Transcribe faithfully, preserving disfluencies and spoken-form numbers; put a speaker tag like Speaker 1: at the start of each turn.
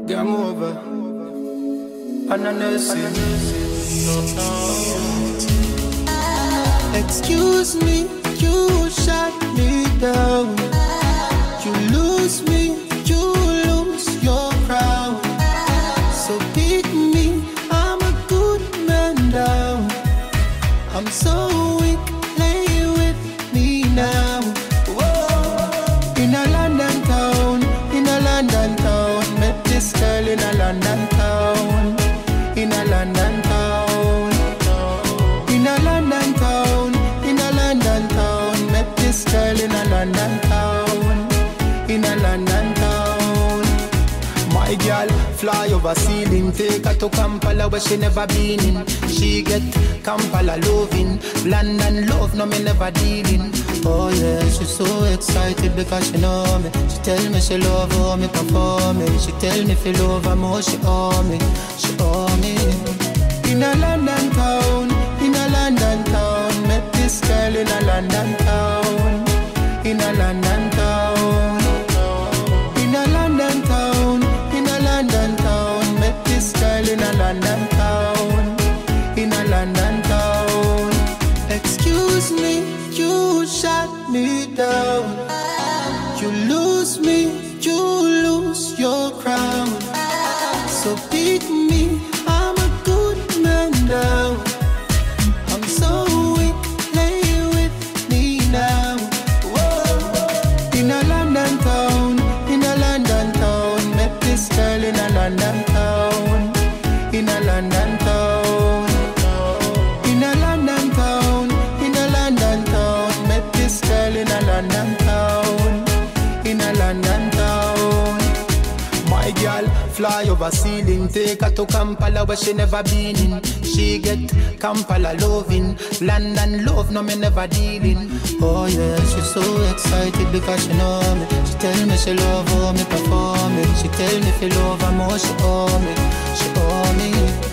Speaker 1: Game over. Ananesi.
Speaker 2: Excuse me, you shut me down. You lose me, you lose your crown. So pick me, I'm a good man down. I'm so weak, play with me now. Whoa. In a London town, in a London town, met this girl in a London town. In a London town, in a London town, in a London town, met this girl in a London town, in a London town.
Speaker 1: My girl fly over ceiling, take her to Kampala where she never been in. She get Kampala loving, London love, no me never dealing.
Speaker 2: Oh yeah, she's so excited because she know me. She tell me she love how me perform me. She tell me she love how more she owe me. She owe me. In a London town, in a London town, met this girl in a London town, in a London town, in a London town, in a London town, met this girl in a London town, in a London town. Excuse me, you shut me down. You lose me, you lose your crown. So pick me, I'm a good man down. I'm so weak, play with me now. Whoa. In a London town, in a London town, met this girl in a London town, in a London town, in a London town, in a London town, met this girl in a London town, in a London town.
Speaker 1: My girl fly over ceiling, take her to Kampala where she never been in. She get Kampala loving, London love, no me never dealing.
Speaker 2: Oh yeah, she's so excited because she know me. She tell me she love how me perform me. She tell me she love how more she owe me. She owe me.